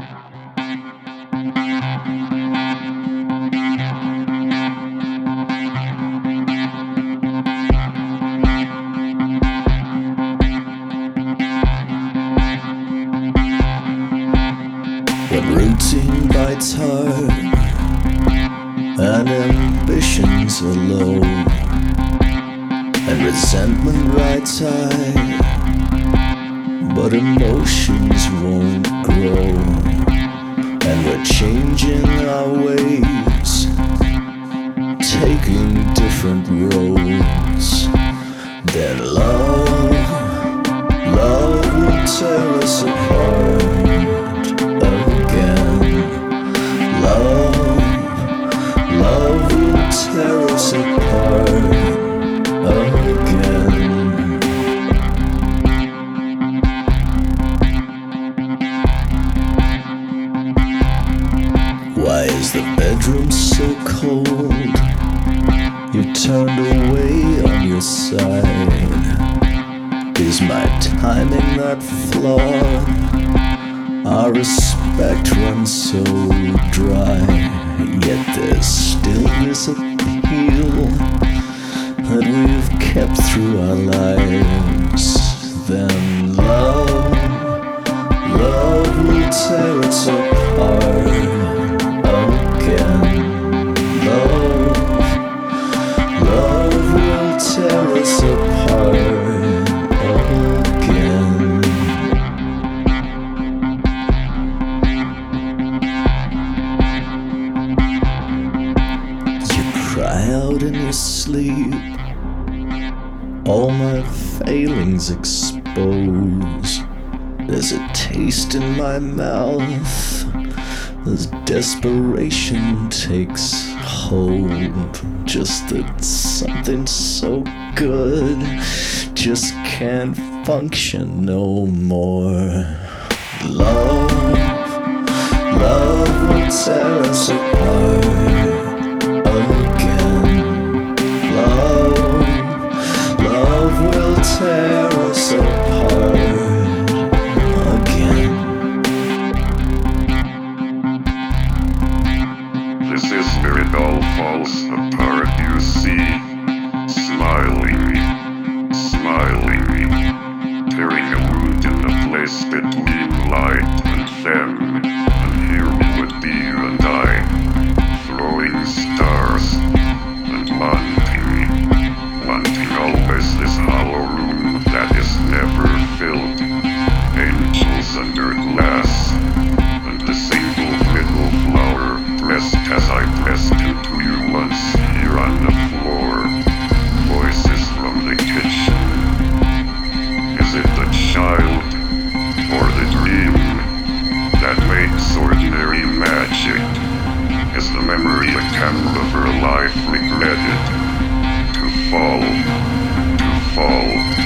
When routine bites hard and ambitions are low and resentment rides high, but emotions won't grow, and we're changing our ways, taking different roads. Then love will tear us apart. Love will tear us apart again. Why is the bedroom so cold? You turned away on your side. Is my timing that flawed? Our respect runs so dry, yet there's still this appeal that we've kept through our lives. Then love will tear us apart again. Love will tear us apart again. Cry out in your sleep, all my failings expose. There's a taste in my mouth as desperation takes hold. Just that something so good just can't function no more. Love will tear us apart again. Love will tear us apart again. This is where it all falls apart, you see. Smiling, tearing a wound in the place between light and them. And here we would be, you and I, throwing stars and wanting always this hollow room that is never filled. Angels under glass, and the single little flower pressed as I pressed into you once here on the floor. Voices from the kitchen. Is it the child or the dream that makes ordinary magic? Is the memory a candle of her life regretted to fall?